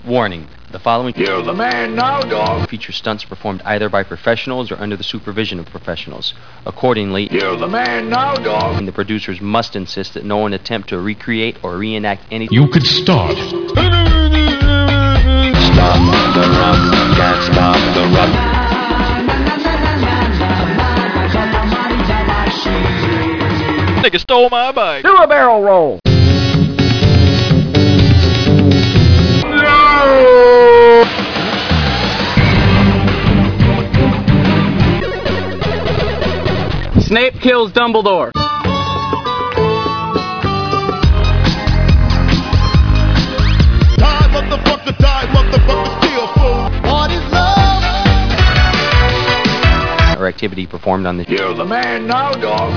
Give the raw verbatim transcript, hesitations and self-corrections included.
Warning, the following You're the man now, dog. feature stunts performed either by professionals or under the supervision of professionals. Accordingly, You're the man now, dog. the producers must insist that no one attempt to recreate or reenact anything. You could start. Stop the rock, can't stop the rock. Nigga stole my bike. Do a barrel roll. Snape kills Dumbledore. Die, motherfucker, die, motherfucker, kill, fool. What is love? Or activity performed on the You're the man now, dog.